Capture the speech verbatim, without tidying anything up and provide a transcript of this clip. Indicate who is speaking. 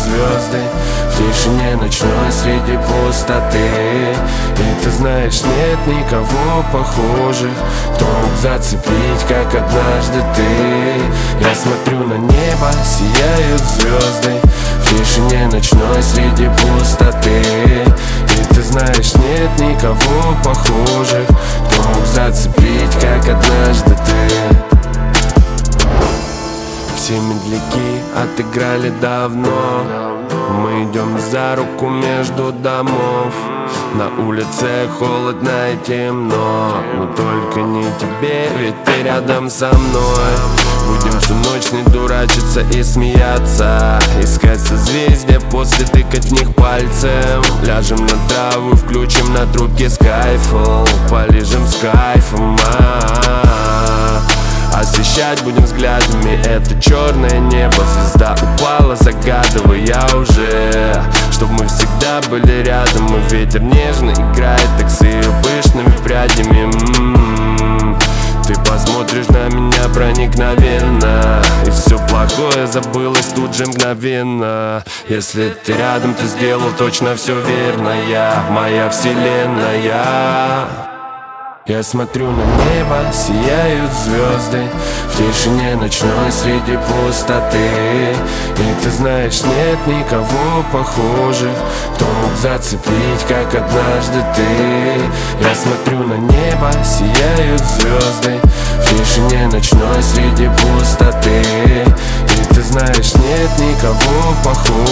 Speaker 1: звезды в тишине ночной среди пустоты. И ты знаешь, нет никого похожих, кто мог зацепить, как однажды ты. Я смотрю на небо, сияют звезды в тишине ночной среди пустоты. И ты знаешь, нет никого похожих, кто мог зацепить, как однажды ты. Все медляки отыграли давно, мы идем за руку между домов. На улице холодно и темно, но только не тебе, ведь ты рядом со мной. Будем всю ночь не дурачиться и смеяться, искать созвездия, после тыкать в них пальцем. Ляжем на траву, включим на трубке Skyfall, полежим с кайфом, а-а-а. Освещать будем взглядами это черное небо. Звезда упала, загадывая уже, чтоб мы всегда были рядом. И ветер нежно играет так с ее пышными прядями. М-м-м. Ты посмотришь на меня проникновенно, и все плохое забылось тут же мгновенно. Если ты рядом, ты сделал точно все верно. Я моя вселенная. Я смотрю на небо, сияют звезды в тишине ночной среди пустоты. И ты знаешь, нет никого похожих, кто мог зацепить, как однажды ты. Я смотрю на небо, сияют звезды в тишине ночной среди пустоты. И ты знаешь, нет никого похожих,